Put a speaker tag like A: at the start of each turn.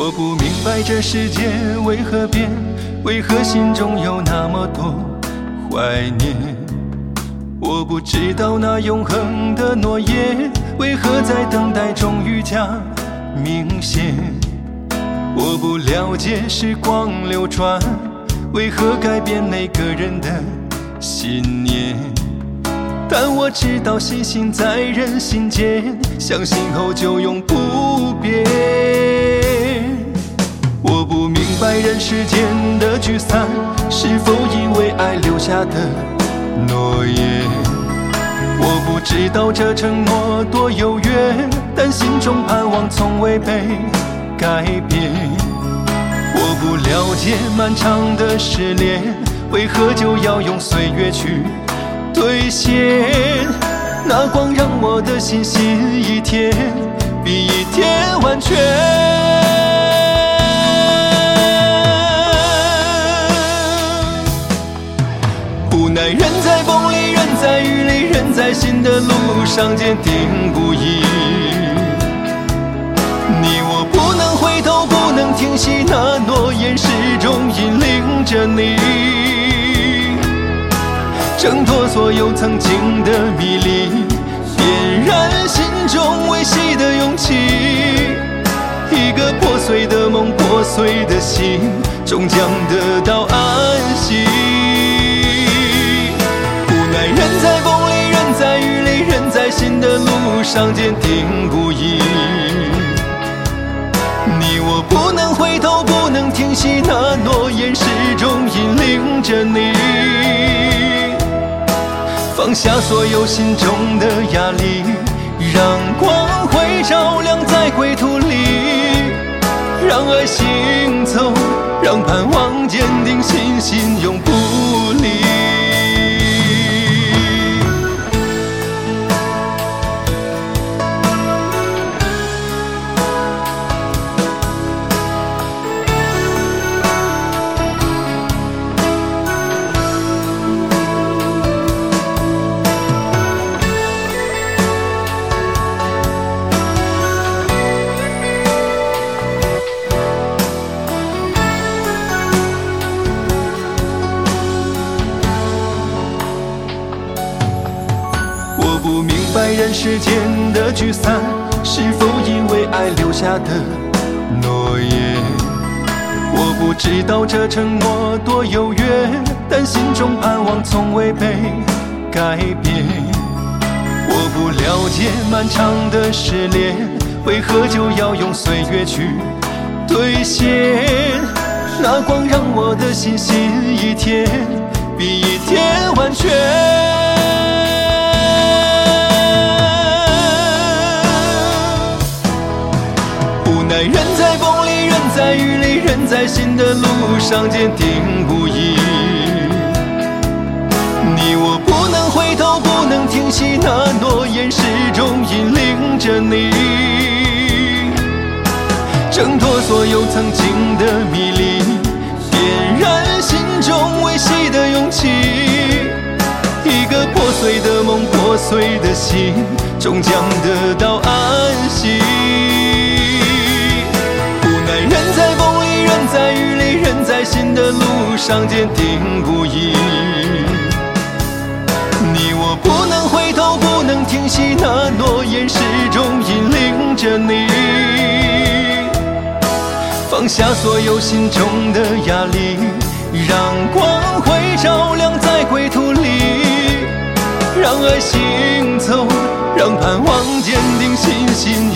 A: 我不明白这世界为何变，为何心中有那么多怀念。我不知道那永恒的诺言为何在等待中愈加明显。我不了解时光流转为何改变每个人的信念，但我知道信心在人心间，相信后就永不变。我不明白人世间的聚散是否因为爱留下的诺言，我不知道这承诺多遥远，但心中盼望从未被改变。我不了解漫长的失恋为何就要用岁月去兑现，那光让我的信心一天比一天完全。无奈人在风里，人在雨里，人在心的路上坚定不移。你我不能回头，不能停息，那诺言始终引领着你，挣脱所有曾经的迷离，点燃心中维系的勇气。一个破碎的梦，破碎的心，终将得到安息。人在风里，人在雨里，人在心的路上坚定不移。你我不能回头，不能停息，那诺言始终引领着你，放下所有心中的压力，让光辉照亮在归途里，让爱行走，让盼望坚定，信心永不离。我不明白人世间的聚散是否因为爱留下的诺言，我不知道这承诺多遥远，但心中盼望从未被改变。我不了解漫长的失恋为何就要用岁月去兑现，那光让我的信心一天比一天完全。人在风里，人在雨里，人在心的路上坚定不移。你我不能回头，不能停息，那诺言始终引领着你，挣脱所有曾经的迷离，点燃心中维系的勇气。一个破碎的梦，破碎的心，终将得到安息。人在风里，人在雨里，人在心的路上坚定不移。你我不能回头，不能停息，那诺言始终引领着你，放下所有心中的压力，让光辉照亮在归途里，让爱行走，让盼望坚定，信心